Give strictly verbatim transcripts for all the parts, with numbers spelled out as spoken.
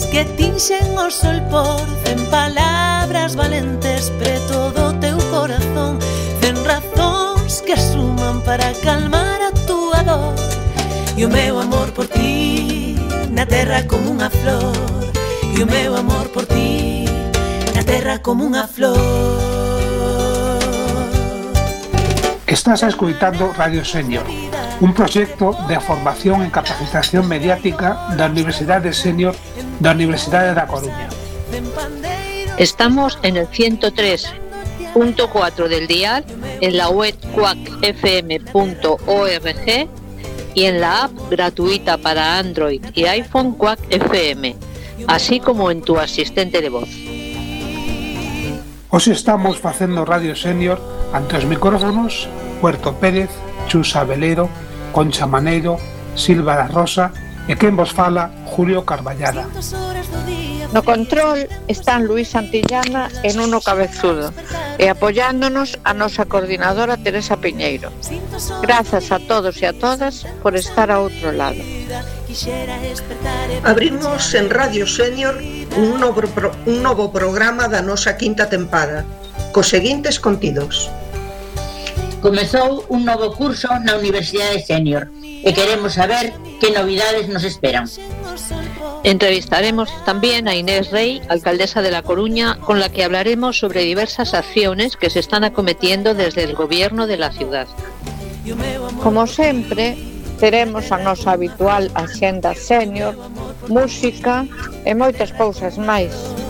que tinxen o sol por cen palabras valentes preto do teu corazón, cen razóns que suman para calmar a túa dor. E o meu amor por ti na terra como unha flor, e o meu amor por ti na terra como unha flor. Estás escoitando Radio Sénior, un proxecto de formación en capacitación mediática da Universidade Sénior da Universidade da Coruña. Estamos en el ciento tres punto cuatro del dial, en la web cuac f m punto org y en la app gratuita para Android y iPhone Quack F M, así como en tu asistente de voz. Hoxe estamos facendo Radio Sénior ante os micrófonos Puerto Pérez, Chus Abelero, Concha Maneiro, Silva da Rosa e quen vos fala, Julio Carballada. No control están Luis Santillana e Nuno Cabezudo e apoyándonos a nosa coordinadora Teresa Piñeiro. Grazas a todos e a todas por estar a outro lado. Abrimos en Radio Sénior un novo, pro, un novo programa da nosa quinta tempada, cos seguintes contidos. Comezou un novo curso na Universidade Sénior e queremos saber que novidades nos esperan. Entrevistaremos también a Inés Rey, alcaldesa de La Coruña, con la que hablaremos sobre diversas acciones que se están acometiendo desde el gobierno de la ciudad. Como sempre, teremos a nosa habitual axenda sénior, música e moitas cousas máis.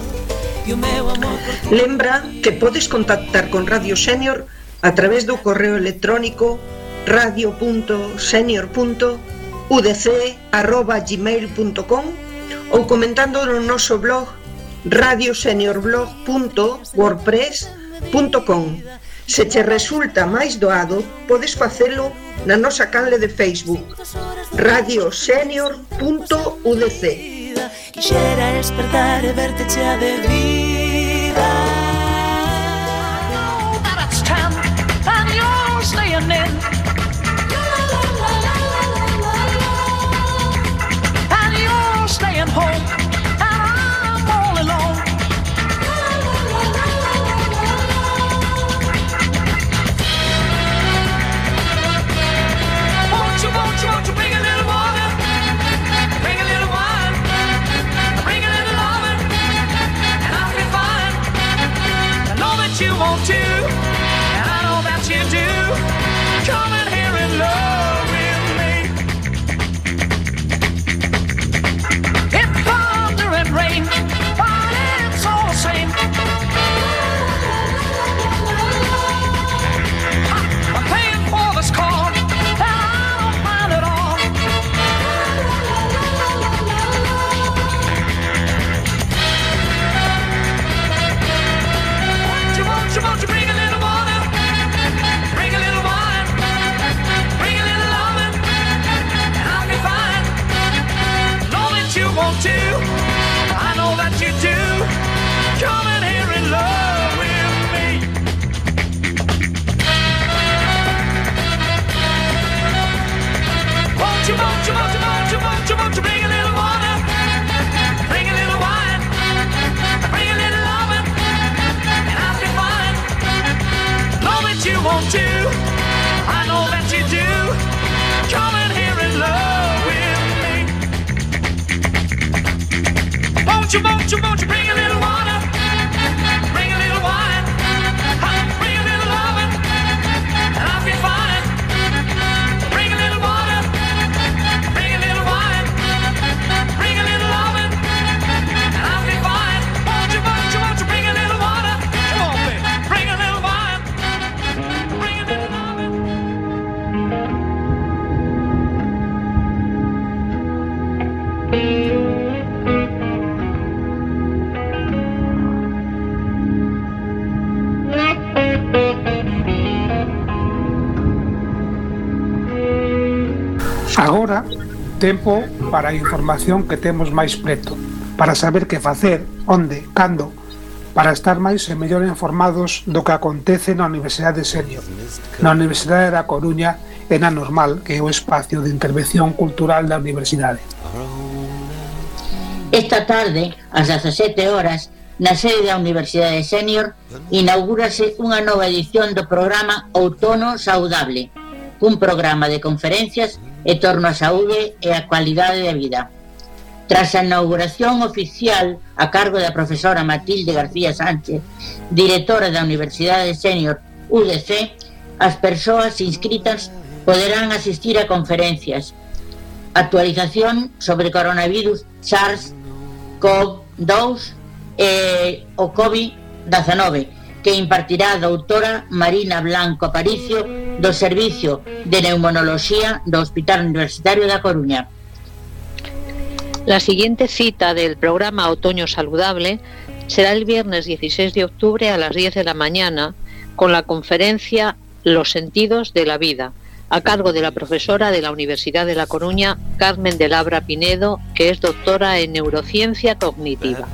Lembra que podes contactar con Radio Sénior a través do correo electrónico radio punto senior punto u d c arroba gmail punto com ou comentando no noso blog radio senior blog punto wordpress punto com. Se che resulta máis doado, podes facelo na nosa canle de Facebook radio senior punto u d c. Quixera despertar e verte chea de vida. Staying home, and I'm all alone. Won't you, won't you, won't you bring a little water, bring a little wine, bring a little loving, and I'll be fine. I know that you want to, and I know that you do. Come in here and love with me. If thunder and rain, but it's all the same. I'm paying for this car, and I don't mind at all. Won't you, won't you, won't you bring a little water, bring a little wine, bring a little loving, and I'll be fine. Know that you want to, I know that you do. Come in here and love with me. Won't you, won't you, won't you, won't you, won't you, won't you bring a little water, bring a little wine, bring a little loving, and I'll be fine. Know that you want to, I know that you do. Come in here and love with me. Won't you, won't you, won't you bring a little water, bring a little wine, bring a little loving, and I'll be fine. Bring a little water, bring a little wine, bring a little loving, and I'll be fine. Won't you, won't you, won't you bring a little water, come on baby, bring a little wine, bring a little loving. Agora, tempo para a información que temos máis preto, para saber que facer, onde, cando, para estar máis e mellor informados do que acontece na Universidade Sénior, na Universidade da Coruña e na Normal, que é o espacio de intervención cultural da Universidade. Esta tarde, ás dezasete horas, na sede da Universidade Senior, inaugúrase unha nova edición do programa Outono Saudable, un programa de conferencias en torno á saúde e a cualidade de vida. Tras a inauguración oficial a cargo da profesora Matilde García Sánchez, directora da Universidade Senior U D C, as persoas inscritas poderán asistir a conferencias, actualización sobre coronavirus SARS-CoV dos e o COVID diecinueve, que impartirá a doutora Marina Blanco Aparicio do Servicio de Neumonoloxía do Hospital Universitario da Coruña. La siguiente cita del programa Otoño Saludable será el viernes dieciséis de octubre a las diez de la mañana con la conferencia Los sentidos de la vida, a cargo de la profesora de la Universidad de La Coruña, Carmen de Labra Pinedo, que es doctora en neurociencia cognitiva.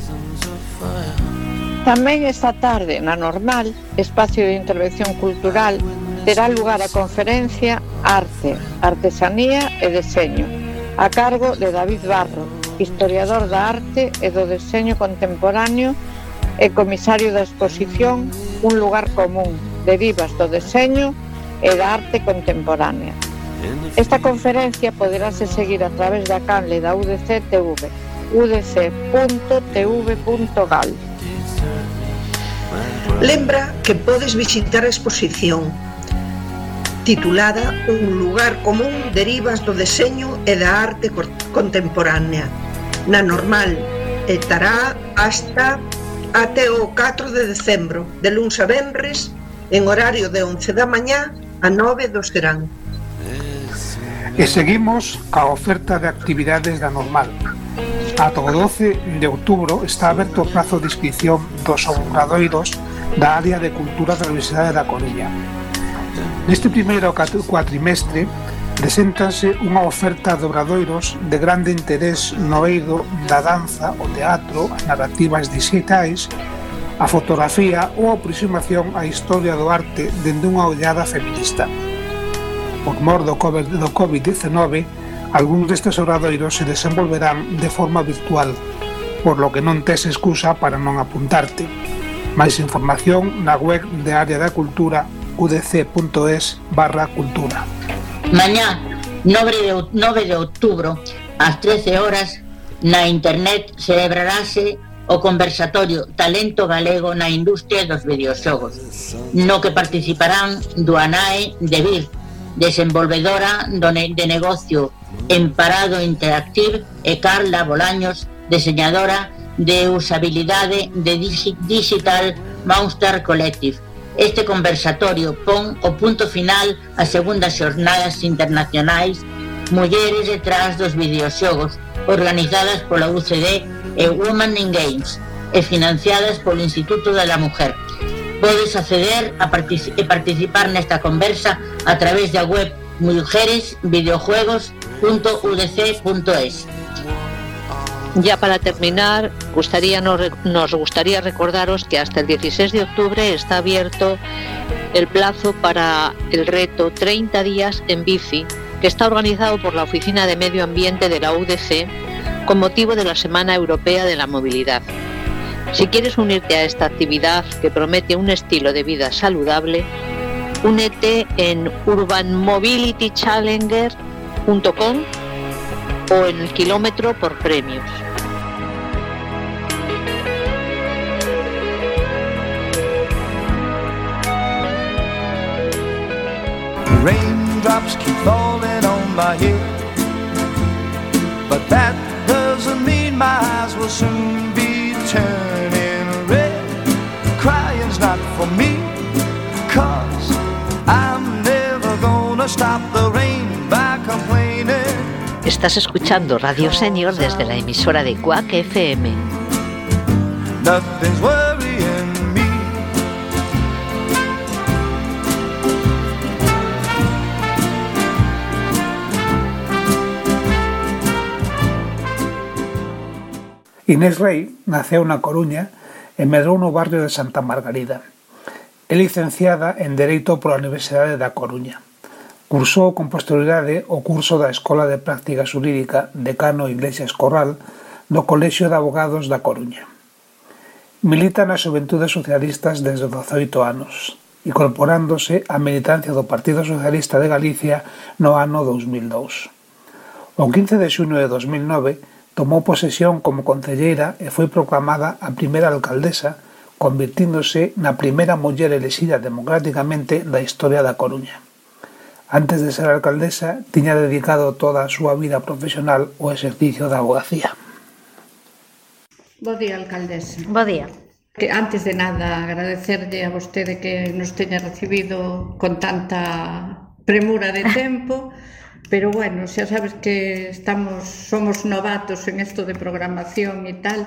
Tamén esta tarde, na Normal, espacio de intervención cultural, terá lugar a conferencia Arte, Artesanía e Deseño, a cargo de David Barro, historiador da arte e do deseño contemporáneo e comisario da exposición Un lugar común, derivas do deseño e da arte contemporánea. Esta conferencia poderase seguir a través da canle da U D C T V, u d c punto t v punto gal. Lembra que podes visitar a exposición titulada Un lugar común, derivas do deseño e da arte contemporánea na Normal, e estará hasta até o catro de decembro, de luns a venres, en horario de once da mañá a nove do serán. E seguimos ca oferta de actividades da Normal. Ata o doce de outubro está aberto o prazo de inscripción dos obradoiros da área de cultura da Universidade da Coruña. Neste primeiro cuatrimestre preséntase unha oferta de obradoiros de grande interés no eido da danza, o teatro, as narrativas digitais, a fotografía ou a aproximación á historia do arte dende unha ollada feminista. Por mor do COVID diecinueve, algúns destes obradoiros se desenvolverán de forma virtual, por lo que non tes excusa para non apuntarte. Máis información na web de Área da Cultura u d c punto es barra cultura. Mañá, nove de outubro, ás trece horas, na internet celebrarase o conversatorio Talento Galego na Industria dos Videoxogos, no que participarán Duanae de Vir, desenvolvedora de negocio Emparado Interactive, e Carla Bolaños, diseñadora de usabilidade de Digital Monster Collective. Este conversatorio pon o punto final ás segundas xornadas internacionais Mulleres detrás dos videoxogos, organizadas pola U C D e Women in Games e financiadas polo Instituto de la Mujer. Podes acceder a partic- e participar nesta conversa a través da web mujeres videojuegos punto u d c punto es. Ya para terminar, gustaría, nos, nos gustaría recordaros que hasta el dieciséis de octubre está abierto el plazo para el reto treinta días en bici, que está organizado por la Oficina de Medio Ambiente de la U D C con motivo de la Semana Europea de la Movilidad. Si quieres unirte a esta actividad que promete un estilo de vida saludable, únete en urban mobility challenger punto com o en el kilómetro por premios. Raindrops keep falling on my head, but that doesn't mean my eyes will soon be turning red. Crying's not for me, 'cause I'm never gonna stop the rain by complaining. Estás escuchando Radio Senior desde la emisora de Quack F M. Nothing's worrying me. Inés Rey naceu na Coruña e medrou no barrio de Santa Margarida. É licenciada en Dereito pola Universidade da Coruña. Cursou con posterioridade o curso da Escola de Práctica Xurídica Decano Iglesias Corral do Colexio de Abogados da Coruña. Milita nas Xuventudes Socialistas desde dezoito anos, incorporándose á militancia do Partido Socialista de Galicia no ano dous mil dous. O quince de xuño de dos mil nove tomou posesión como concelleira e foi proclamada a primeira alcaldesa, convirtíndose na primeira muller elexida democráticamente da historia da Coruña. Antes de ser alcaldesa, tiña dedicado toda a súa vida profesional ao exercicio da abogacía. Bo día, alcaldesa. Bo día. Que antes de nada agradecerlle a vostede que nos teña recibido con tanta premura de tempo, pero bueno, xa sabes que estamos somos novatos en isto de programación e tal,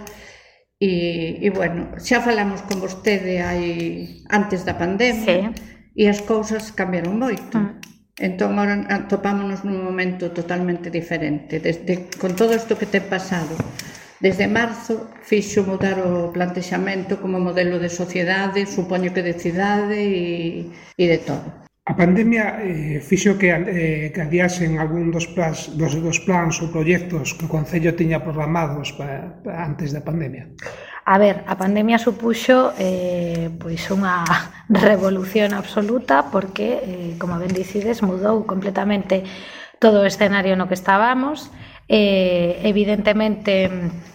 e, e bueno, xa falamos con vostede aí antes da pandemia, sí, e as cousas cambiaron moito. Mm. Entón, ahora topámonos nun momento totalmente diferente. Desde, con todo isto que ten pasado, desde marzo, fixo mudar o plantexamento como modelo de sociedade, supoño que de cidade e, e de todo. A pandemia eh, fixo que, eh, que adiasen algún dos plans, dos, dos plans ou proxectos que o Concello tiña programados pa, pa antes da pandemia. A ver, a pandemia supuxo eh, pois unha revolución absoluta porque, eh, como ben dicides, mudou completamente todo o escenario no que estábamos. Eh, evidentemente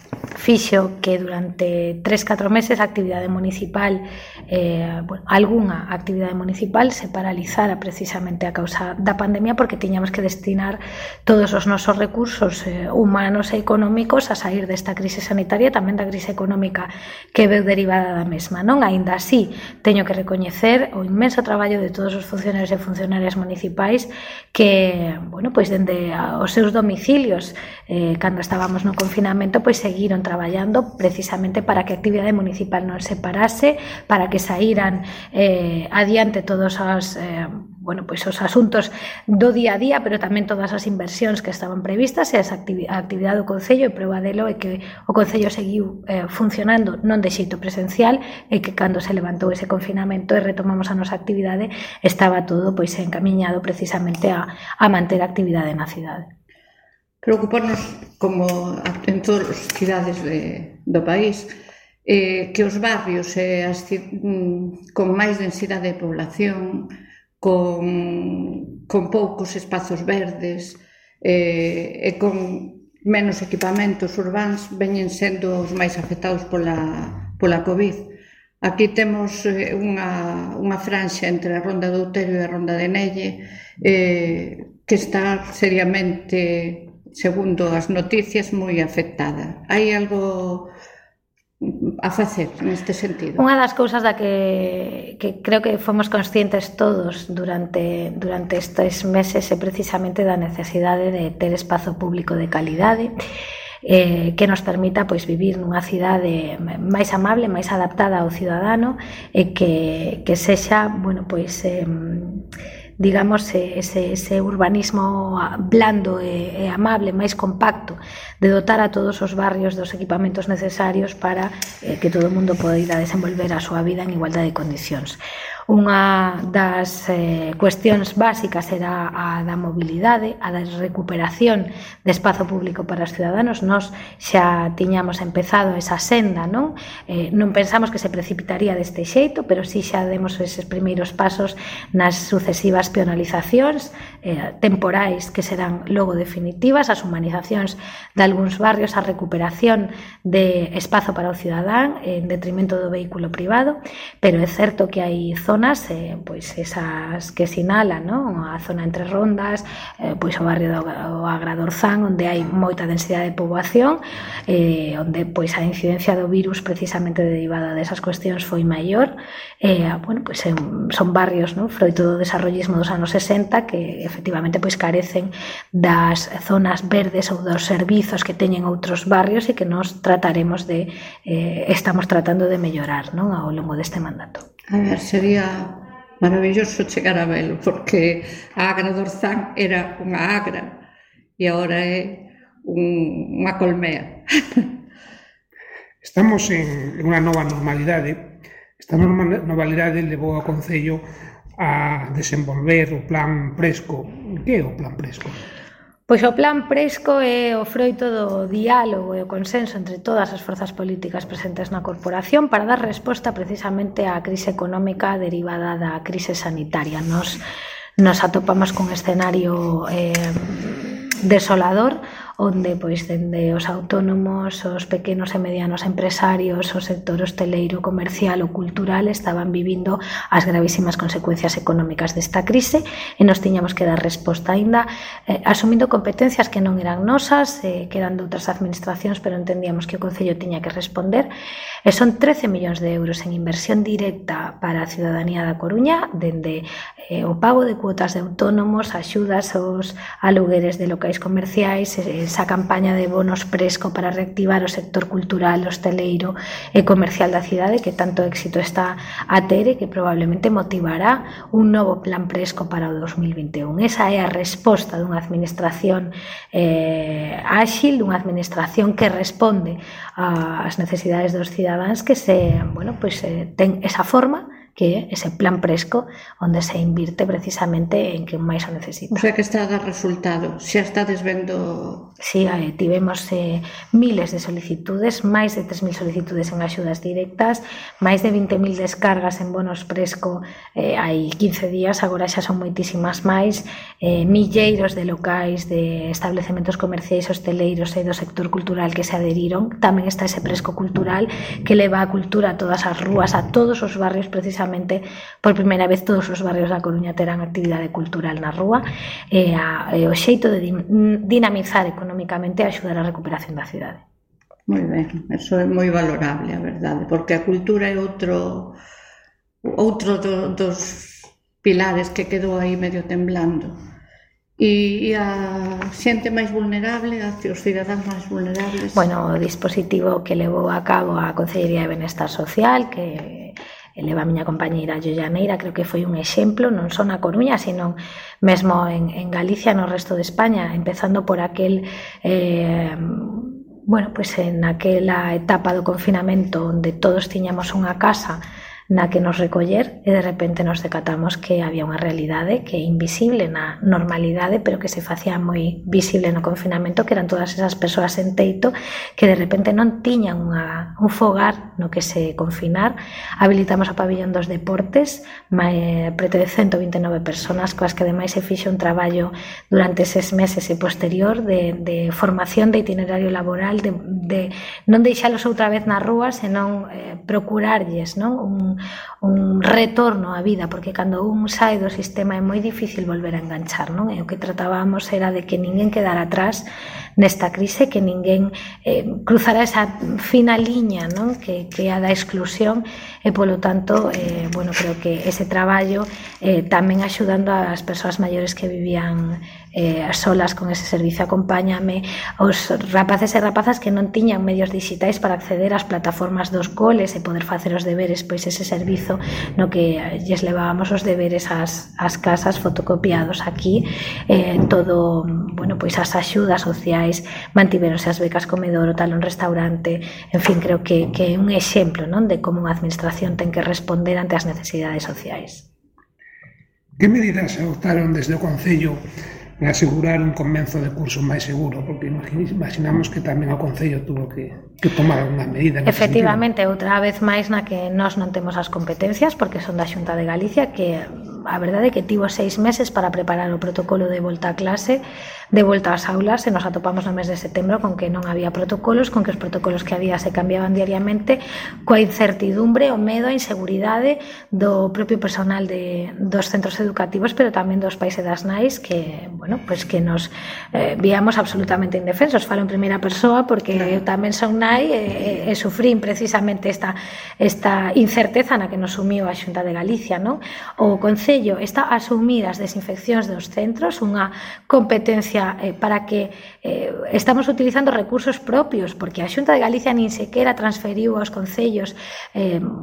fixo que durante tres, catro meses a actividade municipal, eh, bueno, algunha actividade municipal se paralizara precisamente a causa da pandemia porque tiñamos que destinar todos os nosos recursos eh, humanos e económicos a sair desta crise sanitaria e tamén da crise económica que veu derivada da mesma, non? Aínda así, teño que recoñecer o inmenso traballo de todos os funcionarios e funcionarias municipais que, bueno, pois dende os seus domicilios, eh, cando estábamos no confinamento, pois seguiron traballando precisamente para que a actividade municipal non se parase, para que saíran eh, adiante todos os, eh, bueno, pois os asuntos do día a día, pero tamén todas as inversións que estaban previstas e a actividade do Concello, e prova delo é que o Concello seguiu eh, funcionando non de xeito presencial e que cando se levantou ese confinamento e retomamos a nosa actividade estaba todo pois encamiñado precisamente a, a manter a actividade na cidade. Preocuparnos, como en todas as cidades de, do país, eh, que os barrios eh, as, con máis densidade de población, con, con poucos espazos verdes eh, e con menos equipamentos urbáns veñen sendo os máis afectados pola, pola COVID. Aquí temos eh, unha, unha franxa entre a Ronda do Outeiro e a Ronda de Nelle eh, que está seriamente, segundo as noticias, moi afectada. Hai algo a facer neste sentido? Unha das cousas da que, que creo que fomos conscientes todos durante, durante estes meses é precisamente da necesidade de ter espazo público de calidade, eh, que nos permita pois vivir nunha cidade máis amable, máis adaptada ao cidadano e que, que sexa, bueno, pois eh, digamos, ese, ese urbanismo blando e, e amable, máis compacto, de dotar a todos os barrios dos equipamentos necesarios para eh, que todo o mundo poida desenvolver a súa vida en igualdade de condicións. Unha das eh, cuestións básicas era a da mobilidade, a da recuperación de espazo público para os ciudadanos. Nós xa tiñamos empezado esa senda, non? Eh, non pensamos que se precipitaría deste xeito, pero sí xa demos eses primeiros pasos nas sucesivas peonalizacións eh, temporais que serán logo definitivas, as humanizacións de algúns barrios, a recuperación de espazo para o cidadán en detrimento do vehículo privado, pero é certo que hai zonas, eh, pois esas que sinalan, non? A zona entre Rondas, eh, pois o barrio do Agradorzán, onde hai moita densidade de poboación, eh, onde pois a incidencia do virus precisamente derivada desas cuestións foi maior. Eh, bueno, pois son barrios, non? Froito do desarrollismo dos anos sesenta que efectivamente pois carecen das zonas verdes ou dos servizos que teñen outros barrios e que nos trataremos de eh, estamos tratando de mellorar, non? Ao longo deste mandato. A ver, sería maravilloso chegar a velo, porque a Agra do Orzán era unha agra e agora é un, unha colmea. Estamos en unha nova normalidade. Esta nova normalidade levou ao Concello a desenvolver o plan Presco. Que é o plan Presco? Pois o Plan Presco é o froito do diálogo e o consenso entre todas as forzas políticas presentes na corporación para dar resposta precisamente á crise económica derivada da crise sanitaria. Nos, nos atopamos cun escenario eh, desolador, onde pois dende os autónomos, os pequenos e medianos empresarios, o sector hosteleiro, comercial ou cultural estaban vivindo as gravísimas consecuencias económicas desta crise e nos tiñamos que dar resposta aínda eh, asumindo competencias que non eran nosas, eh, que eran de outras administracións, pero entendíamos que o Concello tiña que responder. E son trece millóns de euros en inversión directa para a ciudadanía da Coruña, dende eh, o pago de cuotas de autónomos, axudas aos alugueres de locais comerciais, eh, esa campaña de bonos Presco para reactivar o sector cultural, hosteleiro e comercial da cidade que tanto éxito está a ter e que probablemente motivará un novo plan Presco para o dos mil vinte e un. Esa é a resposta dunha administración eh, áxil, dunha administración que responde ás necesidades dos cidadáns que se, bueno, pues, eh, ten esa forma que é ese plan Presco onde se invirte precisamente en que máis o necesita. O sea que está a dar resultado, xa estades vendo... Sí, eh, tivemos eh, miles de solicitudes, máis de tres mil solicitudes en axudas directas, máis de vinte mil descargas en bonos Presco eh, hai quince días, agora xa son moitísimas máis, eh, milleiros de locais, de establecementos comerciais, hosteleiros e do sector cultural que se adheriron. Tamén está ese Presco cultural que leva a cultura a todas as rúas, a todos os barrios. Precisamente por primeira vez todos os barrios da Coruña terán actividade cultural na rúa e, a, e o xeito de dinamizar económicamente a axudar a recuperación da cidade. Moi ben, eso é moi valorable, a verdade, porque a cultura é outro outro do, dos pilares que quedou aí medio temblando. E, e a xente máis vulnerable, os cidadáns máis vulnerables? Bueno, o dispositivo que levou a cabo a Consellería de Benestar Social, que leva a miña compañeira Llollaneira, creo que foi un exemplo, non só na Coruña, sino mesmo en, en Galicia, no resto de España, empezando por aquel... Eh, bueno, pues en aquela etapa do confinamento onde todos tiñamos unha casa na que nos recoller e de repente nos decatamos que había unha realidade que é invisible na normalidade, pero que se facía moi visible no confinamento, que eran todas esas persoas en teito que de repente non tiñan unha, un fogar no que se confinar. Habilitamos o pabillón dos deportes, mai, preto de ciento vinte e nove persoas, coas que ademais se fixe un traballo durante eses meses e posterior de, de formación de itinerario laboral, de, de non deixalos outra vez na rúa, senón eh, procurarlles, non? un un retorno á vida, porque cando un sai do sistema é moi difícil volver a enganchar, non? E o que tratábamos era de que ninguén quedara atrás nesta crise, que ninguén eh, cruzara esa fina liña, non? Que, que é a da exclusión e, polo tanto, eh, bueno, creo que ese traballo eh, tamén axudando ás persoas maiores que vivían eh, solas con ese servicio Acompáñame, os rapaces e rapazas que non tiñan medios digitais para acceder ás plataformas dos coles e poder facer os deberes, pois ese servizo no que lles levábamos os deberes ás, ás casas fotocopiados aquí, eh, todo, bueno, pois as axudas sociais, mantiveronse as becas comedor, o talón restaurante, en fin, creo que, que é un exemplo, non, de como unha administración ten que responder ante as necesidades sociais. Que medidas adoptaron desde o Concello en asegurar un comenzo de curso máis seguro? Porque imaginamos que tamén o Concello tuvo que, que tomar unha medida. Efectivamente, outra vez máis na que nós non temos as competencias, porque son da Xunta de Galicia, que a verdade é que tivo seis meses para preparar o protocolo de volta a clase, de volta ás aulas, e nos atopamos no mes de setembro con que non había protocolos, con que os protocolos que había se cambiaban diariamente, coa incertidumbre, o medo, a inseguridade do propio personal de, dos centros educativos, pero tamén dos pais e das nais, que, bueno, pues que nos eh, víamos absolutamente indefensos. Falo en primeira persoa porque eu tamén son nai e, e, e sufrín precisamente esta, esta incerteza na que nos sumiu a Xunta de Galicia, non? O Concello está a asumir as desinfeccións dos centros, unha competencia eh, para que eh, estamos utilizando recursos propios, porque a Xunta de Galicia nin sequera transferiu aos concellos eh,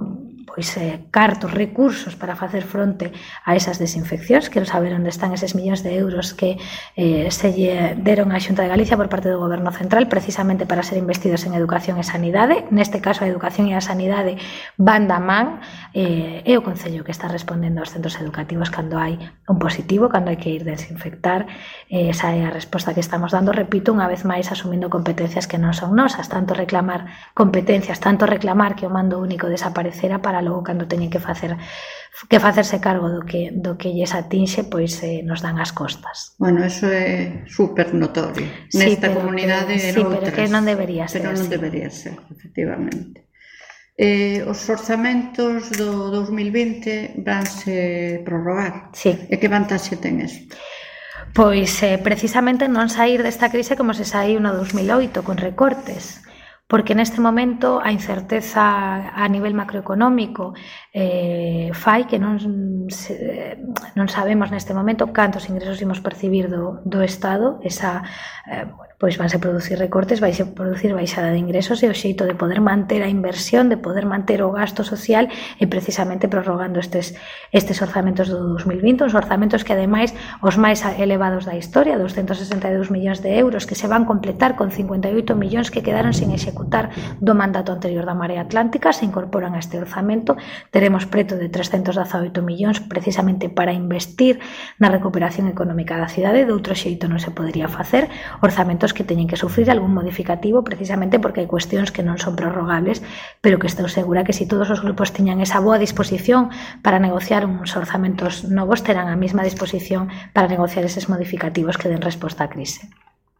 pois, eh, cartos, recursos para facer fronte a esas desinfeccións. Quero saber onde están eses millóns de euros que eh, se lle deron á Xunta de Galicia por parte do Goberno Central precisamente para ser investidos en educación e sanidade. Neste caso, a educación e a sanidade van da man, eh, é o Concello que está respondendo aos centros educativos cando hai un positivo, cando hai que ir desinfectar. Eh, esa é a resposta que estamos dando, repito, unha vez máis asumindo competencias que non son nosas, tanto reclamar competencias, tanto reclamar que o mando único desaparecera para logo cando teñen que facer que facerse cargo do que do que lles atinxe, pois eh, nos dan as costas. Bueno, eso é super notorio sí, nesta comunidade e sí, noutras. pero que non debería ser pero non así. debería ser, efectivamente. Eh, os orzamentos do dos mil vinte vanse prorrogar. Sí. E que vantaxe ten isto? Pois eh, precisamente non sair desta crise como se saiu no dos mil oito, con recortes. Porque neste momento a incerteza a nivel macroeconómico eh, fai que non, se, non sabemos neste momento cantos ingresos imos percibir do, do Estado. Esa, eh, bueno, pois vanse producir recortes, vai producir baixada de ingresos, e o xeito de poder manter a inversión, de poder manter o gasto social, e precisamente prorrogando estes, estes orzamentos do dos mil vinte, os orzamentos que ademais os máis elevados da historia, doscientos sesenta e dous millóns de euros, que se van completar con cincuenta e oito millóns que quedaron sin executar do mandato anterior da Marea Atlántica, se incorporan a este orzamento. Teremos preto de trescentos dezaoito millóns precisamente para investir na recuperación económica da cidade. De outro xeito non se podería facer. Orzamentos que teñen que sufrir algún modificativo precisamente porque hai cuestións que non son prorrogables, pero que estou segura que se todos os grupos tiñan esa boa disposición para negociar uns orzamentos novos, terán a mesma disposición para negociar eses modificativos que den resposta á crise.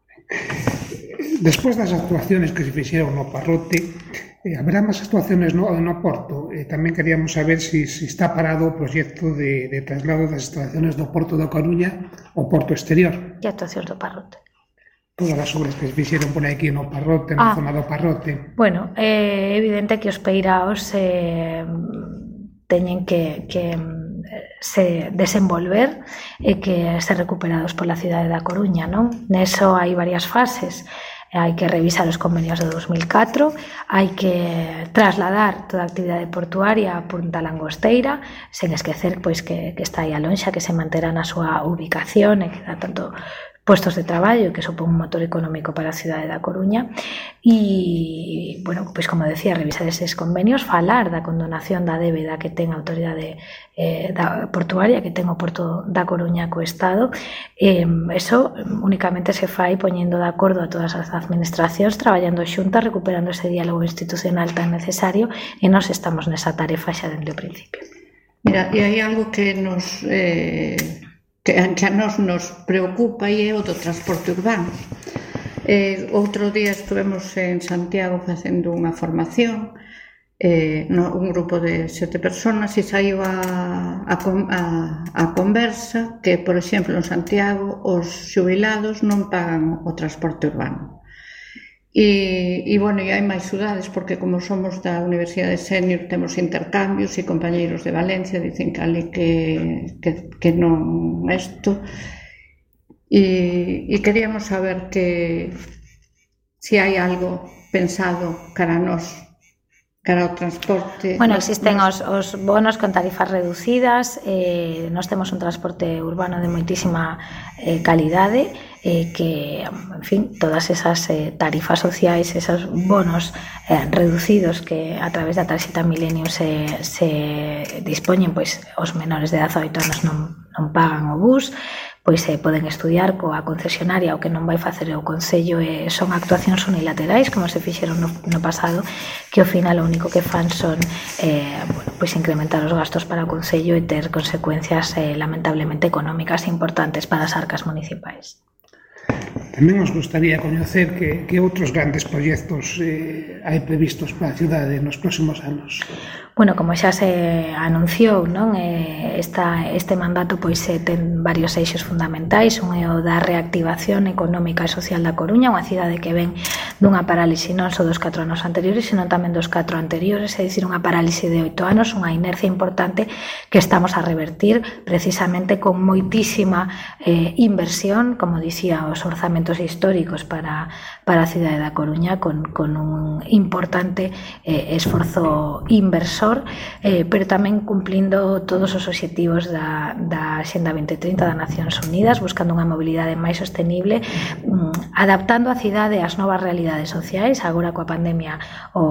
Despois das actuaciones que se fixeron no Parrote, eh, haberá máis actuaciones no, no Porto. Eh, tamén queríamos saber se si, si está parado o proxecto de, de traslado das instalaciones do Porto da Coruña ao Porto Exterior. Que actuacións do Parrote? Todas as obras que se fixeron por aquí no Parrote, na ah, zona do Parrote. Bueno, é eh, evidente que os peiraos eh, teñen que, que se desenvolver e que ser recuperados pola cidade da Coruña, non? Neso hai varias fases. Hai que revisar os convenios do dos mil catro, hai que trasladar toda a actividade portuaria a Punta Langosteira, sen esquecer pois que, que está aí a lonxa, que se manterá na súa ubicación e que dá tanto puestos de traballo, que supón un motor económico para a cidade da Coruña. E, bueno, pois como decía, revisar eses convenios, falar da condonación da débeda que ten a autoridade eh, da portuaria, que ten o Porto da Coruña co Estado. Eh, eso únicamente se fai poñendo de acordo a todas as administracións, traballando xuntas, recuperando ese diálogo institucional tan necesario, e nós estamos nesa tarefa xa dende o principio. Mira, e hai algo que nos... Eh... que a nos nos preocupa e é o do transporte urbano. Eh, outro día estivemos en Santiago facendo unha formación, eh, no, un grupo de sete personas, e saiu a, a, a, a conversa que, por exemplo, en Santiago os xubilados non pagan o transporte urbano. E, e, bueno, e hai máis cidades, porque como somos da Universidade Senior temos intercambios e compañeiros de Valencia dicen que ali que, que, que non isto, e, e queríamos saber que se hai algo pensado cara a nós, cara ao transporte. Bueno, existen os, os bonos con tarifas reducidas, eh, nós temos un transporte urbano de moitísima eh, calidade, eh, que, en fin, todas esas eh, tarifas sociais, esos bonos eh, reducidos que a través da tarxeta Millennium se, se dispoñen, pois os menores de dezaoito anos non, non pagan o bus, pois eh, poden estudiar coa concesionaria. O que non vai facer o Concello eh, son actuacións unilaterais, como se fixeron no, no pasado, que ao final o único que fan son eh, bueno, pois incrementar os gastos para o Concello e ter consecuencias eh, lamentablemente económicas importantes para as arcas municipais. Tamén nos gustaría coñecer que, que outros grandes proxectos eh, hai previstos para a cidade nos próximos anos. Bueno, como xa se anunciou, non? Eh, esta, este mandato pois eh, ten varios eixos fundamentais. Un é o da reactivación económica e social da Coruña, unha cidade que ven dunha parálise non só dos catro anos anteriores, sino tamén dos catro anteriores, é dicir, unha parálise de oito anos, unha inercia importante que estamos a revertir precisamente con moitísima eh, inversión, como dicía, os orzamentos históricos para, para a cidade da Coruña, con, con un importante eh, esforzo inversor inversor, eh, pero tamén cumplindo todos os obxectivos da, da Xenda vinte trinta da Nacións Unidas, buscando unha mobilidade máis sostenible, mm, adaptando a cidade ás novas realidades sociais. Agora coa pandemia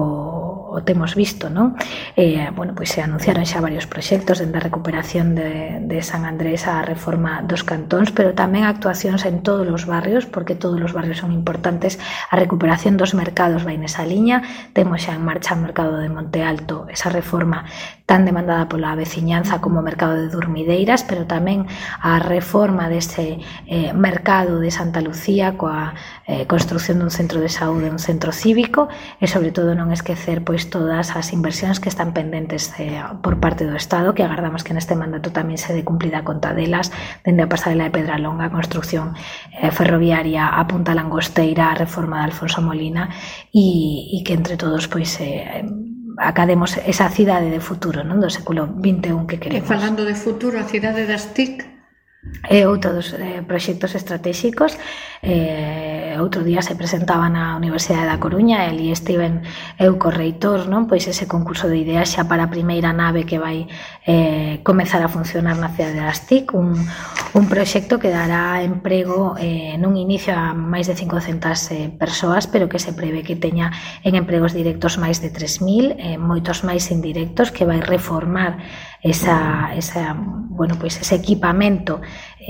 o, o temos visto, non? Eh, bueno, pois se anunciaron xa varios proxectos dende a recuperación de, de San Andrés á reforma dos cantóns, pero tamén actuacións en todos os barrios, porque todos os barrios son importantes. A recuperación dos mercados vai nesa liña. Temos xa en marcha o mercado de Monte Alto, esa reforma tan demandada pola veciñanza como o mercado de Durmideiras, pero tamén a reforma dese eh, mercado de Santa Lucía coa eh, construción dun centro de saúde, un centro cívico, e sobre todo non esquecer pois todas as inversións que están pendentes eh, por parte do Estado, que agardamos que neste mandato tamén se dé cumplida conta delas, dende a pasarela de Pedralonga, a construcción eh, ferroviaria a Punta Langosteira, a reforma de Alfonso Molina, e, e que entre todos pois eh, academos esa cidade de futuro, non, do século vinte e un que queremos. E falando de futuro, a cidade das T I C é outro dos eh, proxectos estratégicos. Eh, outro día se presentaba na Universidade da Coruña, e ali estiven eu co reitor, non? Pois ese concurso de ideas xa para a primeira nave que vai eh, comezar a funcionar na cidade das T I C, un, un proxecto que dará emprego eh, nun inicio a máis de cincocentas eh, persoas, pero que se prevé que teña en empregos directos máis de tres mil, eh, moitos máis indirectos, que vai reformar esa, esa, bueno, pois ese equipamento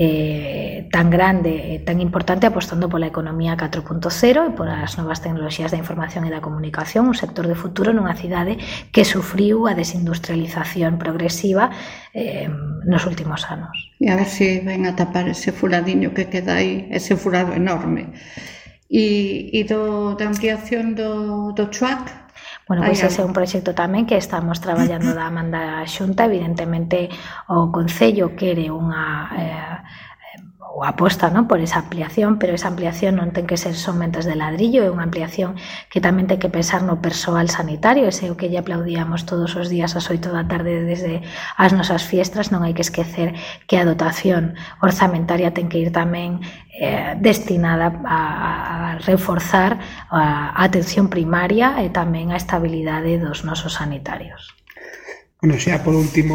eh, tan grande, eh, tan importante, apostando pola economía catro punto cero e polas novas tecnoloxías da información e da comunicación, un sector de futuro nunha cidade que sufriu a desindustrialización progresiva eh, nos últimos anos. E a ver se ven a tapar ese furadiño que queda aí, ese furado enorme. E, e do, da ampliación do, do Chuac? Bueno, pois ese é un proxecto tamén que estamos traballando da man da Xunta. Evidentemente o Concello quere unha eh, ou aposta, non, por esa ampliación, pero esa ampliación non ten que ser somente de ladrillo, é unha ampliación que tamén ten que pensar no persoal sanitario. Ese é o que lle aplaudíamos todos os días ás oito da tarde desde as nosas fiestras. Non hai que esquecer que a dotación orzamentaria ten que ir tamén eh, destinada a, a reforzar a, a atención primaria e tamén a estabilidade dos nosos sanitarios. Bueno, xa por último,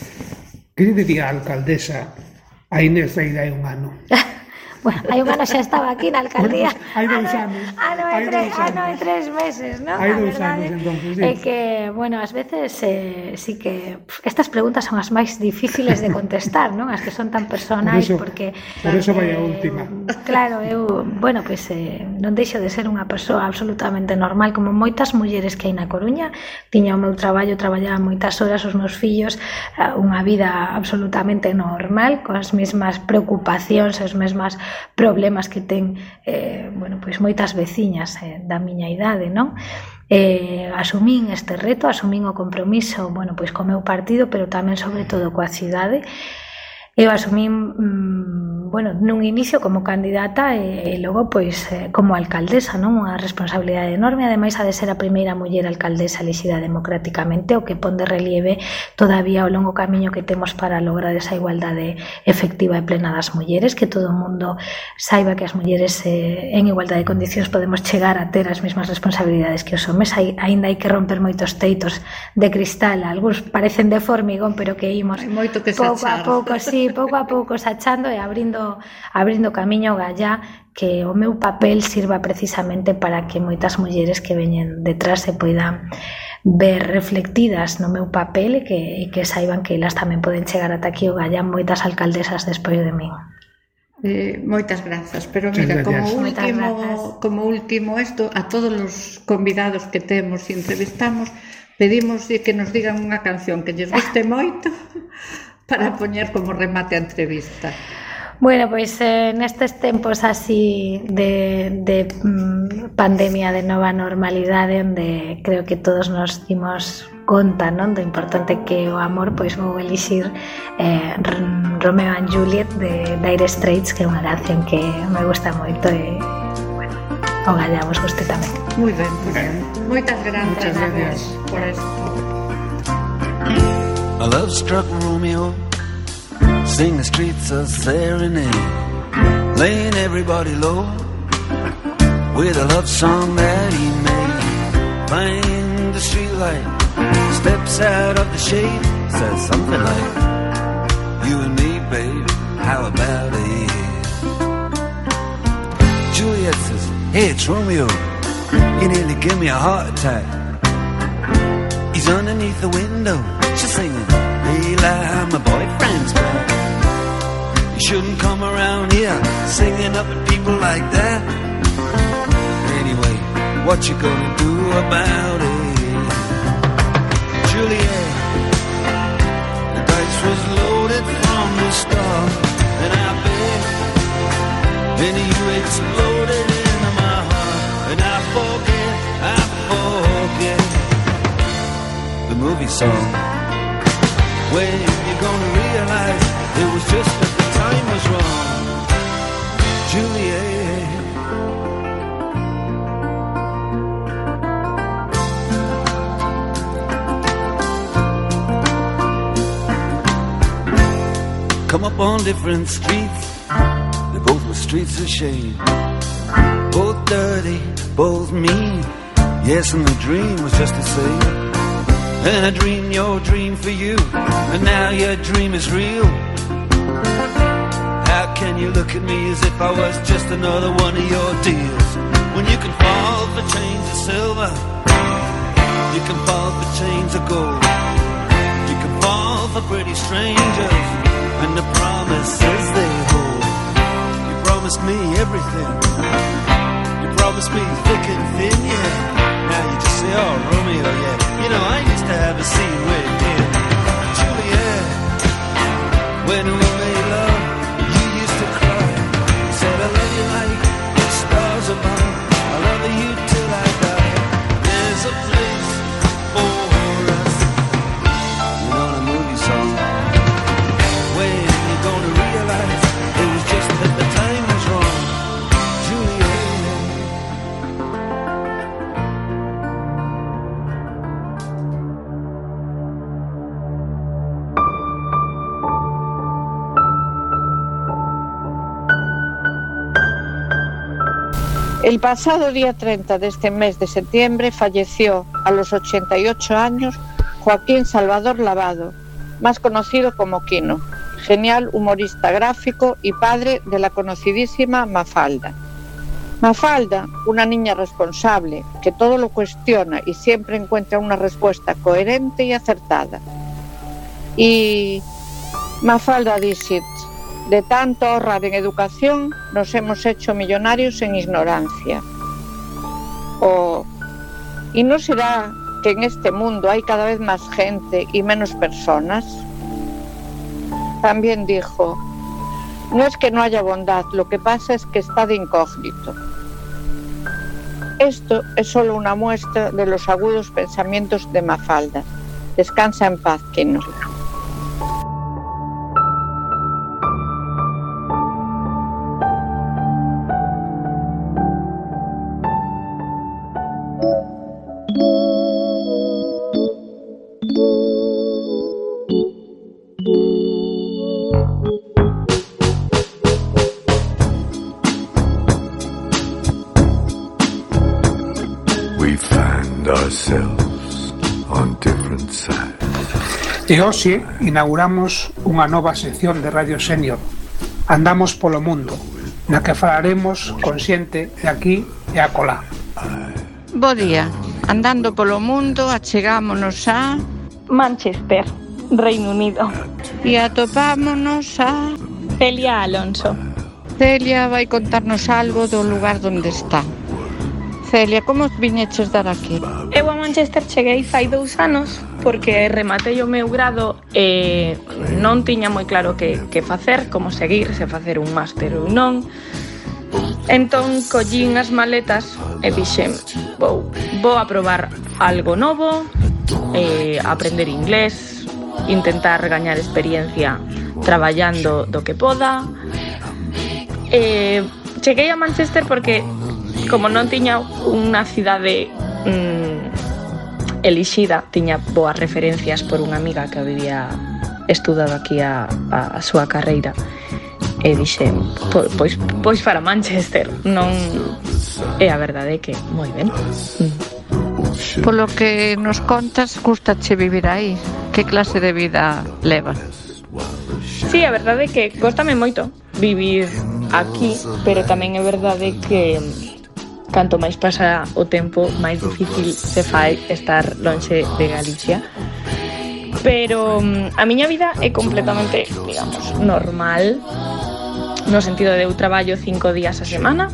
que diría a alcaldesa a Inés Feira hai un ano? Bueno, hai un ano xa estaba aquí na alcaldía. Hai dous anos. Ano e tres, ano e tres meses, non? Hai dous anos, entonces, sí. É que, bueno, ás veces eh, sí que estas preguntas son as máis difíciles de contestar, non? As que son tan personais, por eso, porque... Por eso vai a eh, última. Claro, eu, bueno, pois eh, non deixo de ser unha persoa absolutamente normal, como moitas mulleres que hai na Coruña. Tiña o meu traballo, traballaba moitas horas, os meus fillos, unha vida absolutamente normal, coas mesmas preocupacións, as mesmas problemas que ten eh, bueno, pois moitas veciñas eh, da miña idade, non? Eh, asumín este reto, asumín o compromiso, bueno, pois co meu partido, pero tamén sobre todo coa cidade. Eu asumín, mmm, bueno, nun inicio como candidata e, e logo pois eh, como alcaldesa, non? Unha responsabilidade enorme, ademais a de ser a primeira muller alcaldesa elixida democráticamente, o que pon de relieve todavía o longo camiño que temos para lograr esa igualdade efectiva e plena das mulleres, que todo o mundo saiba que as mulleres eh, en igualdade de condicións podemos chegar a ter as mesmas responsabilidades que os homes. Hai, ainda hai que romper moitos teitos de cristal, algúns parecen de formigón, pero que imos moito que pouco sachar. a pouco, sí, pouco a pouco sachando e abrindo abrindo camiño gallá, que o meu papel sirva precisamente para que moitas mulleres que veñen detrás se poidan ver reflectidas no meu papel e que, e que saiban que elas tamén poden chegar ata aquí o gallá, moitas alcaldesas despois de min. Eh, moitas grazas, pero mira, como último, como último esto, a todos os convidados que temos e entrevistamos, pedimos que nos digan unha canción que lles guste moito para poñer como remate a entrevista. Bueno, pois eh, nestes tempos así de, de mm, pandemia, de nova normalidade, onde creo que todos nos dimos conta, non, do importante que o amor, pois vou elixir eh, Romeo and Juliet de Dire Straits, que é unha canción que me gusta moito e, bueno, o galla vos guste tamén. Moi ben, moi ben. Moitas grazas por esto. A love-struck Romeo sing the streets a serenade, laying everybody low with a love song that he made. Find the streetlight, steps out of the shade, says something like, you and me, babe, how about it? Juliet says, hey, it's Romeo, you nearly give me a heart attack. He's underneath the window, she's singing, Leila, my boyfriend's back. You shouldn't come around here singing up at people like that. Anyway, what you gonna do about it? Juliet, the dice was loaded from the start, and I bet, and you exploded into my heart, and I forget, I forget the movie song. When you gonna realize it was just that the time was wrong, Juliet. Come up on different streets, they both were streets of shame. Both dirty, both mean, yes, and the dream was just the same. And I dreamed your dream for you, and now your dream is real. How can you look at me as if I was just another one of your deals? When you can fall for chains of silver, you can fall for chains of gold, you can fall for pretty strangers, and the promises they hold. You promised me everything, you promised me thick and thin, yeah. Now you just say, oh, Romeo, yeah. You know, I used to have a scene with him. Juliet, when we made love, you used to cry. You said, I love you like the stars above, I love you till I die. There's a place for us. You know the movie song. When you gonna realize it was just that the time was wrong, Juliet. El pasado día treinta de este mes de septiembre falleció a los ochenta y ocho años Joaquín Salvador Lavado, más conocido como Quino, genial humorista gráfico y padre de la conocidísima Mafalda. Mafalda, una niña responsable que todo lo cuestiona y siempre encuentra una respuesta coherente y acertada. Y Mafalda dice: de tanto ahorrar en educación, nos hemos hecho millonarios en ignorancia. O, ¿y no será que en este mundo hay cada vez más gente y menos personas? También dijo: no es que no haya bondad, lo que pasa es que está de incógnito. Esto es solo una muestra de los agudos pensamientos de Mafalda. Descansa en paz, Quino. E hoxe inauguramos unha nova sección de Radio Senior, Andamos polo Mundo, na que falaremos con xente de aquí e acolá. Bo día, andando polo mundo achegámonos a Manchester, Reino Unido. E atopámonos a Celia Alonso. Celia vai contarnos algo do lugar onde está. Celia, como viñeches dar aquí? Eu a Manchester cheguei fai dous anos porque rematei o meu grado e non tiña moi claro que, que facer, como seguir, se facer un máster ou non. Entón collín as maletas e dixen, vou, vou a probar algo novo, eh, aprender inglés, intentar gañar experiencia traballando do que poda. Eh, cheguei a Manchester porque como non tiña unha cidade mmm, elixida, tiña boas referencias por unha amiga que había estudado aquí a, a, a súa carreira e dixen, po, pois, pois para Manchester, non é a verdade que moi ben. Mm. Polo que nos contas, gustache vivir aí. Que clase de vida levas? Sí, a verdade é que cóstame moito vivir aquí, pero tamén é verdade que canto máis pasa o tempo, máis difícil se fai estar lonxe de Galicia. Pero a miña vida é completamente, digamos, normal, no sentido de eu traballo cinco días a semana.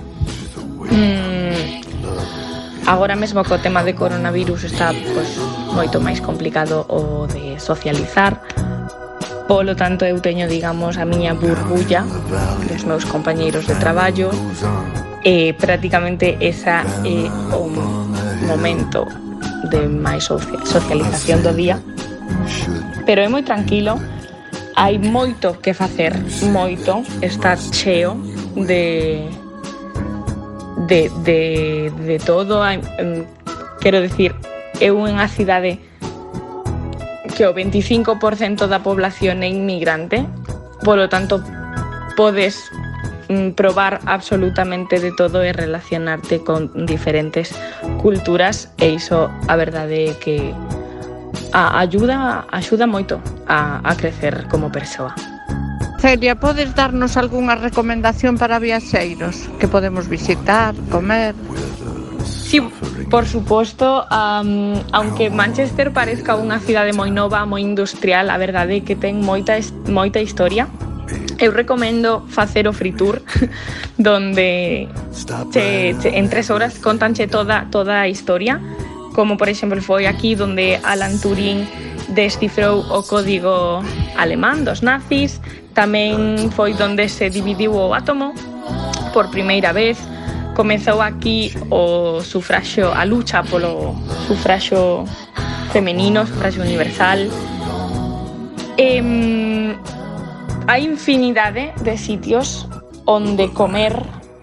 Mm, agora mesmo co tema de coronavirus está pues, moito máis complicado o de socializar. Polo tanto, eu teño, digamos, a miña burbulla dos meus compañeiros de traballo e prácticamente esa é o momento de máis socialización do día. Pero é moi tranquilo, hai moito que facer, moito, está cheo de de, de, de todo. Quero dicir, é unha cidade que o veinticinco por ciento da población é inmigrante, polo tanto podes mm, probar absolutamente de todo e relacionarte con diferentes culturas, e iso a verdade é que a, ayuda, axuda moito a, a crecer como persoa. Celia, podes darnos algunha recomendación para viaxeiros que podemos visitar, comer? Sí, por suposto, um, aunque Manchester parezca unha cidade moi nova, moi industrial, a verdade é que ten moita, moita historia. Eu recomendo facer o free tour, donde che, che, en tres horas contanche toda, toda a historia, como por exemplo foi aquí donde Alan Turing descifrou o código alemán dos nazis, tamén foi donde se dividiu o átomo por primeira vez. Comezou aquí o sufraxo, a lucha polo sufraxo femenino, sufraxo universal. E, hai infinidade de sitios onde comer,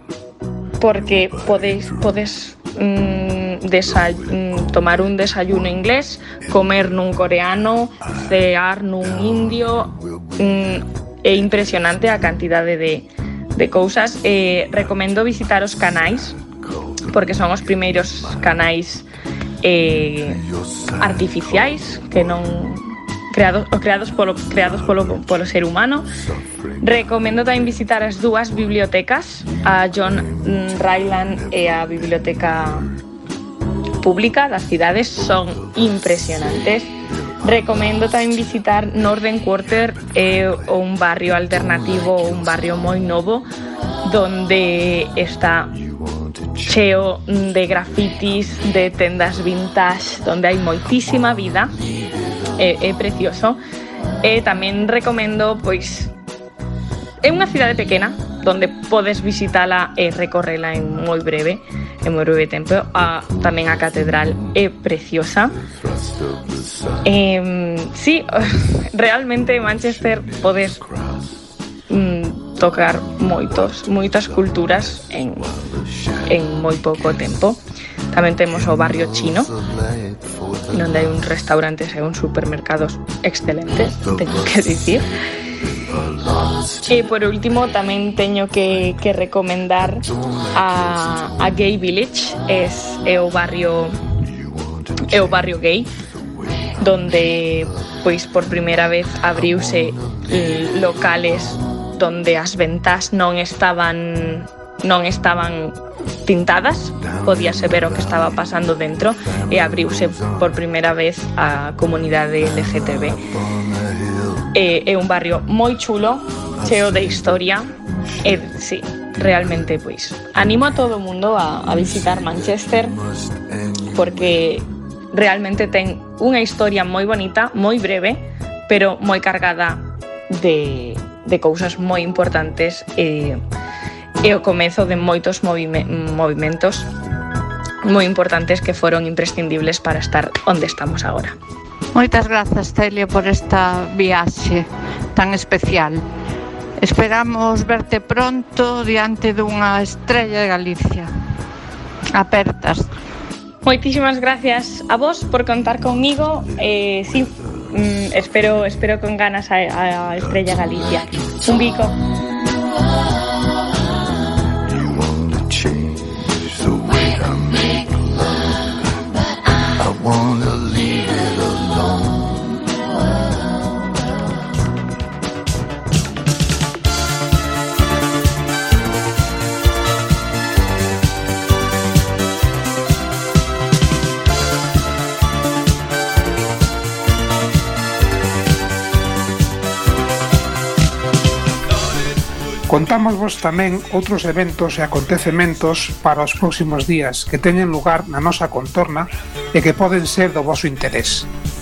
porque podes, podes mm, desay, mm, tomar un desayuno inglés, comer nun coreano, cear nun indio. Mm, é impresionante a cantidade de de cousas. Eh, recomendo visitar os canais, porque son os primeiros canais eh, artificiais que non creados, creados polo creados polo polo ser humano. Recomendo tamén visitar as dúas bibliotecas, a John Ryland e a Biblioteca Pública das cidades, son impresionantes. Recomendo tamén visitar Northern Quarter, é eh, un barrio alternativo, un barrio moi novo, donde está cheo de grafitis, de tendas vintage, donde hai moitísima vida, é, é precioso. E tamén recomendo, pois, é unha cidade pequena, donde podes visitala e recorrela en moi breve, en moi breve tempo. A, tamén a catedral é preciosa. Eh, sí, realmente Manchester podes mm, tocar moitos, moitas culturas en, en moi pouco tempo. Tamén temos o barrio chino, onde hai un restaurantes e un supermercados excelentes, teño que dicir. E por último tamén teño que, que recomendar a, a Gay Village, es, é o barrio é o barrio gay, donde pois por primeira vez abriuse locales donde as ventás non estaban non estaban pintadas, podíase ver o que estaba pasando dentro, e abriuse por primeira vez a comunidade L G T B. É, é un barrio moi chulo, cheo de historia, e sí, realmente pois animo a todo o mundo a, a visitar Manchester, porque realmente ten unha historia moi bonita, moi breve, pero moi cargada de, de cousas moi importantes, e, e o comezo de moitos movime, movimentos moi importantes que foron imprescindibles para estar onde estamos agora. Moitas grazas, Celia, por esta viaxe tan especial. Esperamos verte pronto diante dunha estrella de Galicia. Apertas. Moitísimas gracias a vos por contar conmigo. Eh, sí, mm, espero, espero con ganas a, a Estrella Galicia. Un bico. Contámosvos tamén outros eventos e acontecementos para os próximos días que teñen lugar na nosa contorna e que poden ser do voso interés.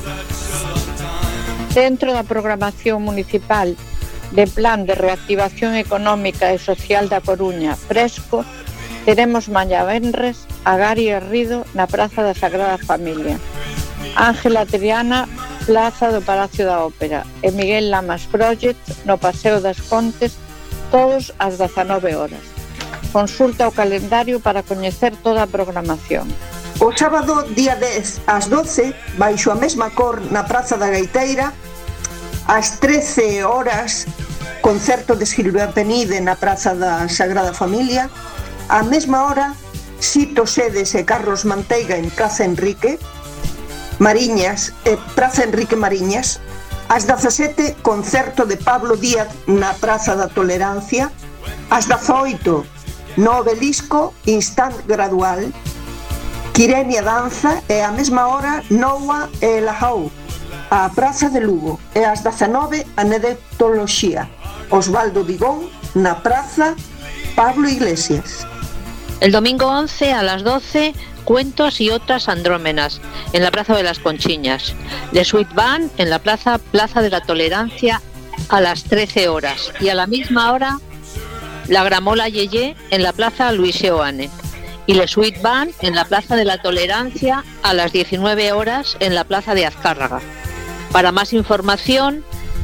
Dentro da programación municipal de Plan de Reactivación Económica e Social da Coruña, Fresco, teremos mañá venres a Gari Herrido na Praza da Sagrada Familia, Ángela Triana, Plaza do Palacio da Ópera e Miguel Lamas Project no Paseo das Contes, todos ás dezanove horas. Consulta o calendario para coñecer toda a programación. O sábado, día dez, ás doce, baixo a mesma cor na Praza da Gaiteira, ás trece horas, concerto de Silvia Penide na Praza da Sagrada Familia, á mesma hora, Sito Sedes e Carlos Manteiga en Praza Enrique Mariñas, eh, Praza Enrique Mariñas. Ás dezasete, concerto de Pablo Díaz na Praza da Tolerancia. Ás dezaoito, no Obelisco, Instant Gradual, Quirenia Danza e á mesma hora Noua e Lajou, a Praza de Lugo. E ás dezanove, Anedectoloxía, Osvaldo Vigón na Praza Pablo Iglesias. El domingo once a las doce, Cuentos y otras andrómenas en la Plaza de las Conchiñas. The Sweet Band en la Plaza Plaza de la Tolerancia a las trece horas y a la misma hora La Gramola Yeye en la Plaza Luis Seoane y The Sweet Band en la Plaza de la Tolerancia a las diecinueve horas en la Plaza de Azcárraga. Para más información,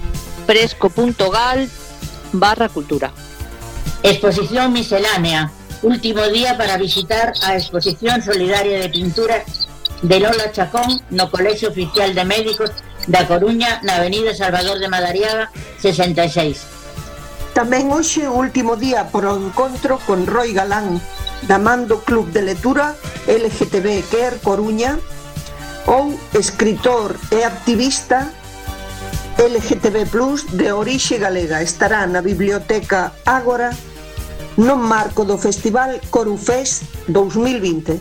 fresco.gal barra cultura. Exposición miscelánea. Último día para visitar a Exposición Solidaria de Pinturas de Lola Chacón no Colexio Oficial de Médicos da Coruña na Avenida Salvador de Madariaga sesenta e seis. Tamén hoxe o último día por o encontro con Roy Galán da Mando Club de Lectura L G T B Quer Coruña ou escritor e activista L G T B plus de orixe galega. Estará na Biblioteca Ágora no marco do Festival Corufest dos mil vinte.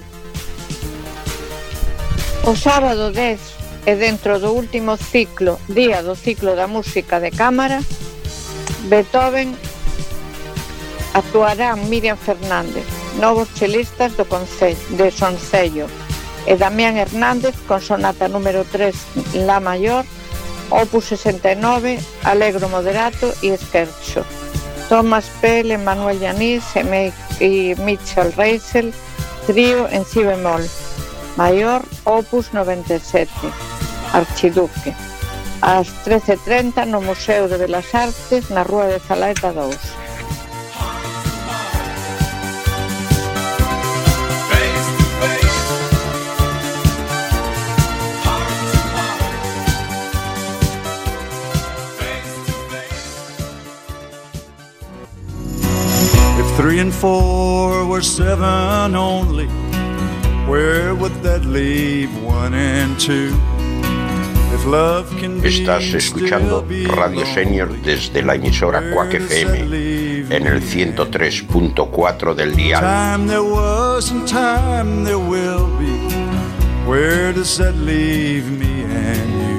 O sábado dez e dentro do último ciclo, día do ciclo da música de cámara, Beethoven, actuarán Miriam Fernández, novos chelistas do Concello, de Soncello, e Damián Hernández con sonata número tres La Mayor, opus sesenta e nove, Allegro moderato e Scherzo. Thomas Pell, Manuel Yanís e Mitchell Reisel, trío en si bemol, Mayor, opus noventa e sete, Archiduque. Ás trece e trinta no Museo de Belas Artes, na Rúa de Zalaeta dous. Three and four were seven only. Where would that leave one and two? If love can be Estás escuchando Radio Senior desde la emisora Quack F M en el ciento tres punto cuatro del dial. Time there was and time there will be. Where does that leave me and you?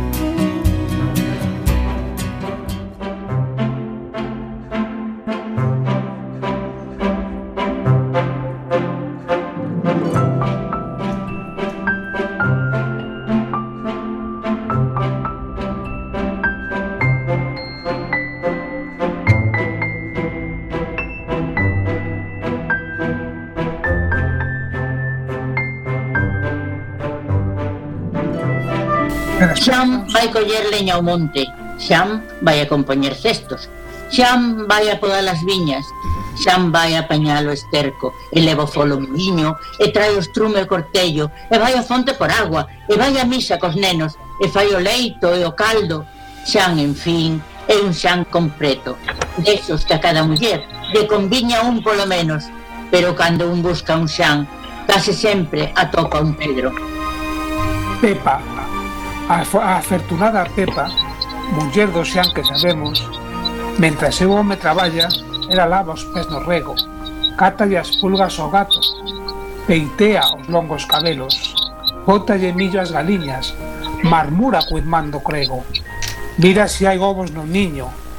Xam vai coller leña ao monte, Xam vai a compoñer cestos, Xam vai a podar as viñas, Xam vai a apañar o esterco, e leva o folo miño, e trae o estrume o cortello, e vai a fonte por agua, e vai a misa cos nenos, e fai o leito e o caldo. Xam, en fin, é un Xam completo, desos que a cada muller lle conviña un polo menos, pero cando un busca un Xam, case sempre atopa un Pedro. Pepa, a afortunada Pepa, muller do Xan que sabemos, mentras seu home traballa, ela lava os pés no rego, cátalle as pulgas ao gato, peitea os longos cabelos, bótalle millo ás galiñas, marmura co irmán do crego, mira se hai ovos no niño,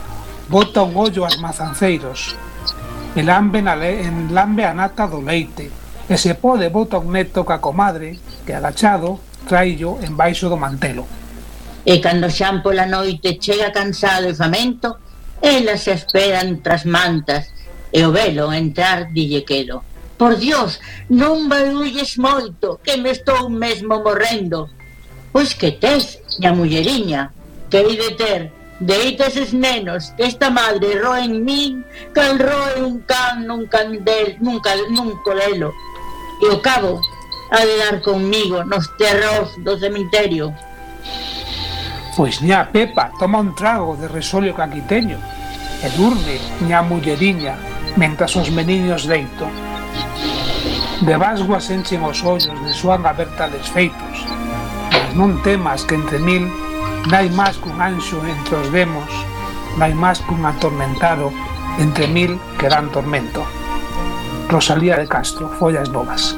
bota un ollo aos mazanceiros, e lambe, na le, en lambe a nata do leite, e se pode bota un neto ca comadre, que agachado traillo embaixo do mantelo. E cando xan pola noite chega cansado e famento, elas se esperan tras mantas, e o velo entrar dille quedo. Por Dios, non barulles moito, que me estou mesmo morrendo. Pois que tes, ña mulleriña, que hei de ter, deita eses nenos, que esta madre roe en min, cal roe un can nun candel, nun, cal, nun colelo. E o cabo ha de dar conmigo nos terros do cemiterio. Pois ña Pepa, toma un trago de resolio que aquí teño, e durme, ña mulleriña, mentras os meniños deito. De vasguas enchen os ollos de súan aberta desfeitos, mas non temas que entre mil nai máis cun anxo entre os demos, nai máis cun atormentado entre mil que dan tormento. Rosalía de Castro, Follas Novas.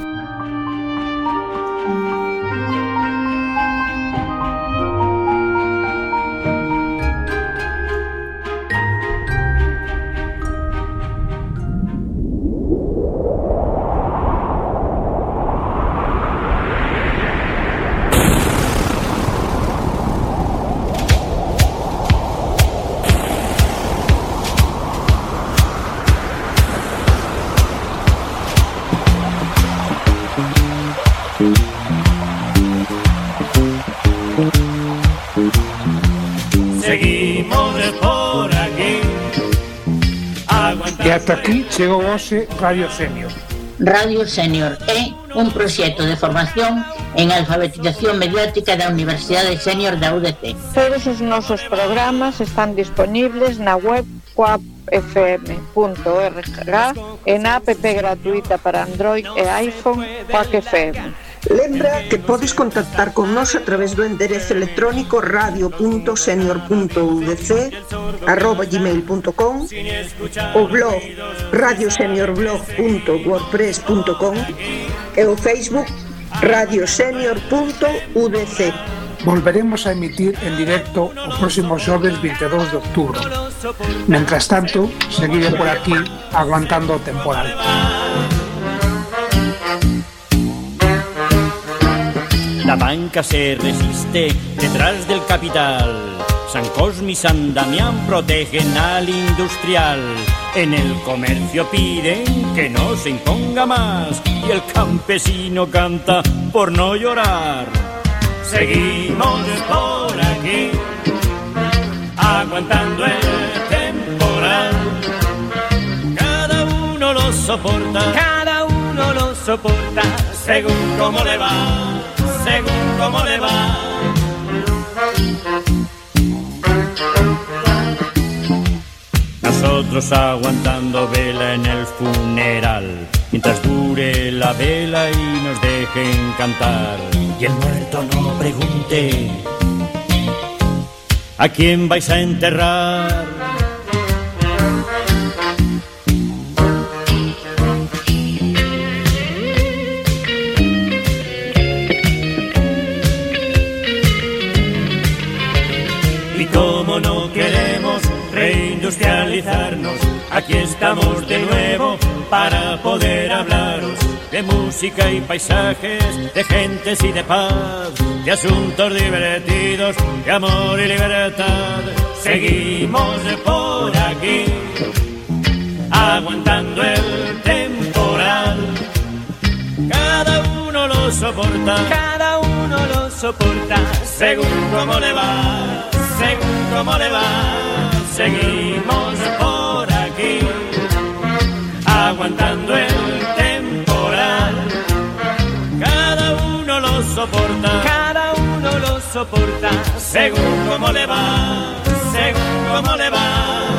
E ata aquí chegou hoxe Radio Senior. Radio Senior é un proxecto de formación en alfabetización mediática da Universidade Senior da U D C. Todos os nosos programas están disponibles na web quack f m punto org e na app gratuita para Android e iPhone Quack F M. Lembra que podes contactar con nós a través do enderezo electrónico radio punto senior punto u d c arroba gmail punto com, o blog radioseniorblog punto wordpress punto com e o Facebook radio senior punto u d c. Volveremos a emitir en directo o próximo xoves vinte e dous de outubro. Mentras tanto, seguide por aquí aguantando o temporal. La banca se resiste detrás del capital. San Cosme y San Damián protegen al industrial. En el comercio piden que no se imponga más y el campesino canta por no llorar. Seguimos por aquí, aguantando el temporal. Cada uno lo soporta, cada uno lo soporta, según cómo le va. Según cómo le va. Nosotros aguantando vela en el funeral, mientras dure la vela y nos dejen cantar. Y el muerto no pregunte ¿a quién vais a enterrar? Como no queremos reindustrializarnos, aquí estamos de nuevo para poder hablaros de música y paisajes, de gentes y de paz, de asuntos divertidos, de amor y libertad. Seguimos por aquí, aguantando el temporal. Cada uno lo soporta, cada uno lo soporta, según cómo le va. Según cómo le va, seguimos por aquí, aguantando el temporal. Cada uno lo soporta, cada uno lo soporta, según cómo le va, según cómo le va.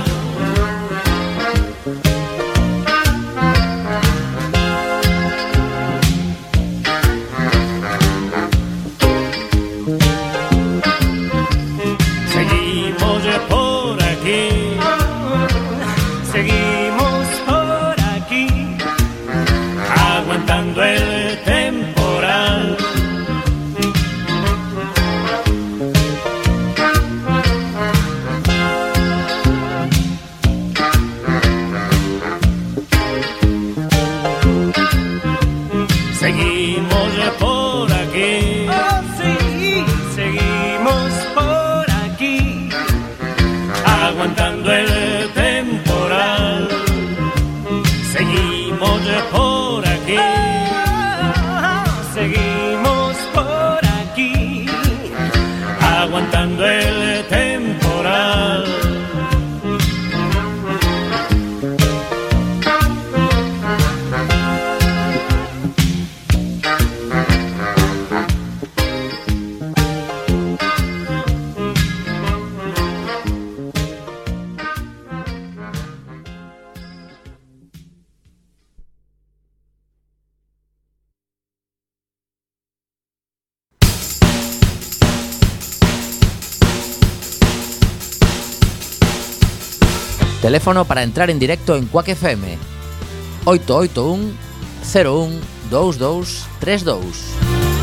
Seguimos por aquí, aguantando el temporal. Teléfono para entrar en directo en Quack F M: oito oito un cero un dous dous tres dous.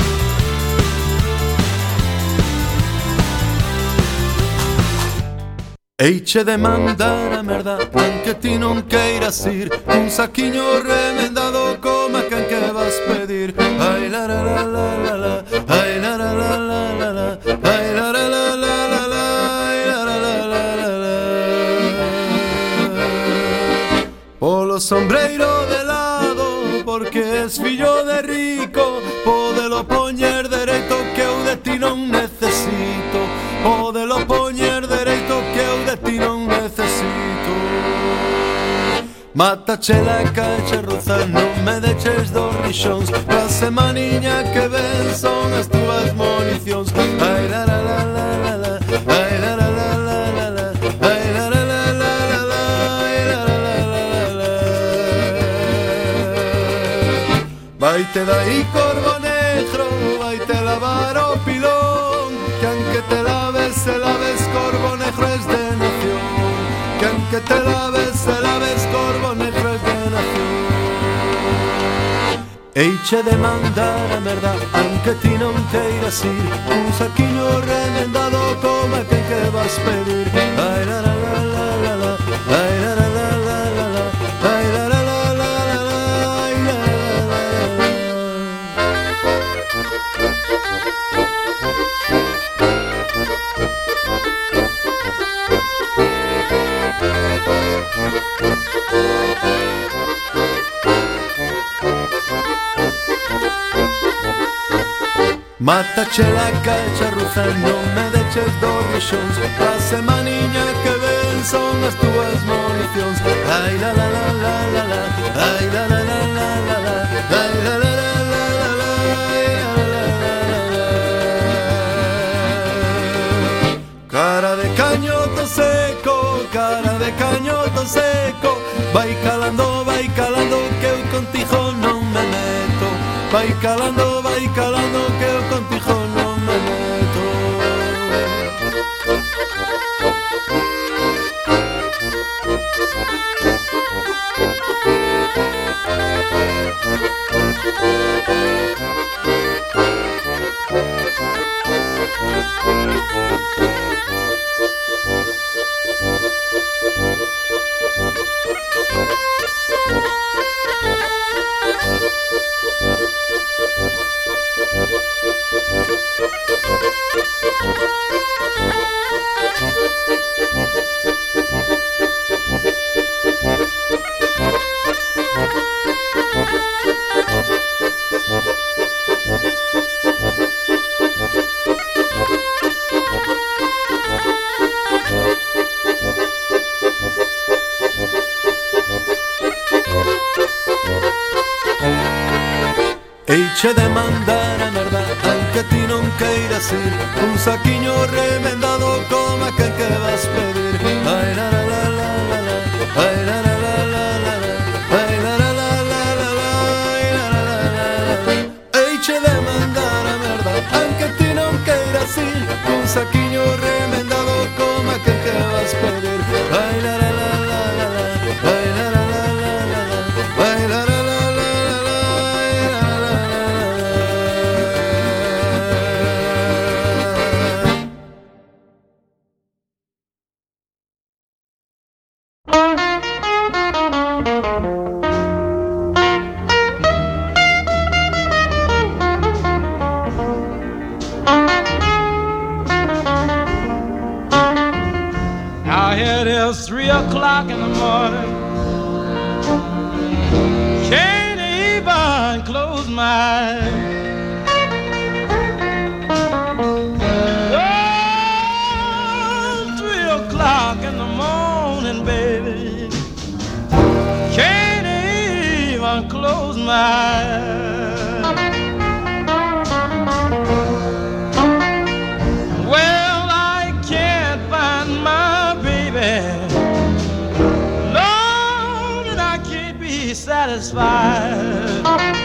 Eiche de mandar a merda, aunque ti non queiras ir, un saquiño remendado como quen que vas pedir. Ai la la la la la la, ai la la la la la la, ai la la la la la la, ai la la la la la la. Polo sombreiro de lado, porque es fillo de rico, podelo poñer dereito que eu de ti non necesito, podelo poñer dereito que eu de ti non necesito. Mátache la cacha roza, non me deches dos rixóns, a semaniña que ven son as túas municións. Ai la la la la la la, ai la la la la la la, ai la la la la la la, ai la la la la la. Vaite dai corvo negro, vaite lavar o pilón, que aunque te laves, se laves corvo negro es de nación, que aunque te laves, se laves corvo negro es de nación. Eiche de mandar a merda, aunque ti non queiras ir, un saquiño remendado como aquel que vas pedir. Ai la la la la la la, ai la la la la la la, ai la la la la la la, ai la la la la la. Mátache la cacha ruza, non me deches dos rixóns, a semaniña que ven son as túas municións. Ai la la la la la la, ai la la la la la la, ai la la la la la la, ai la la la la la. Cara de cañoto seco, cara de cañoto seco, vai calando, vai calando que eu contigo non me meto, vai calando, vai calando que eu contigo non me meto. Eiche de mandar a merda, aunque ti non queiras ir, un saquiño remendado como aquel que vas pedir. Ai la la la la la la, ai la la la la la la, ai la la la la la la, ai la la la la la. Eiche de mandar a merda, aunque ti non queiras ir, un saquiño remendado como aquel que vas pedir. Ai la la la la la la, ai la la la la la la, ai la la la la la la, ai la la la la la. Now it is three o'clock in the morning. Can't even close my eyes. Oh, three o'clock in the morning, baby. Can't even close my eyes. Well, I can't find my baby. Lord, and I can't be satisfied.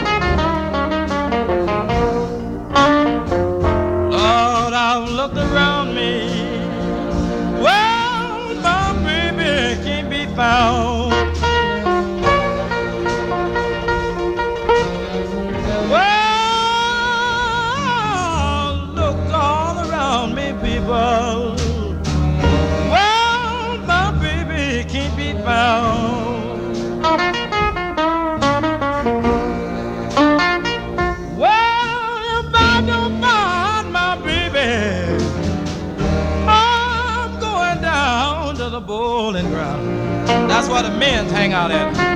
Lord, I've looked around me. Well, my baby can't be found. Well, look all around me, people. Well, my baby can't be found. Well, if I don't find my baby, I'm going down to the bowling ground. That's where the men hang out at.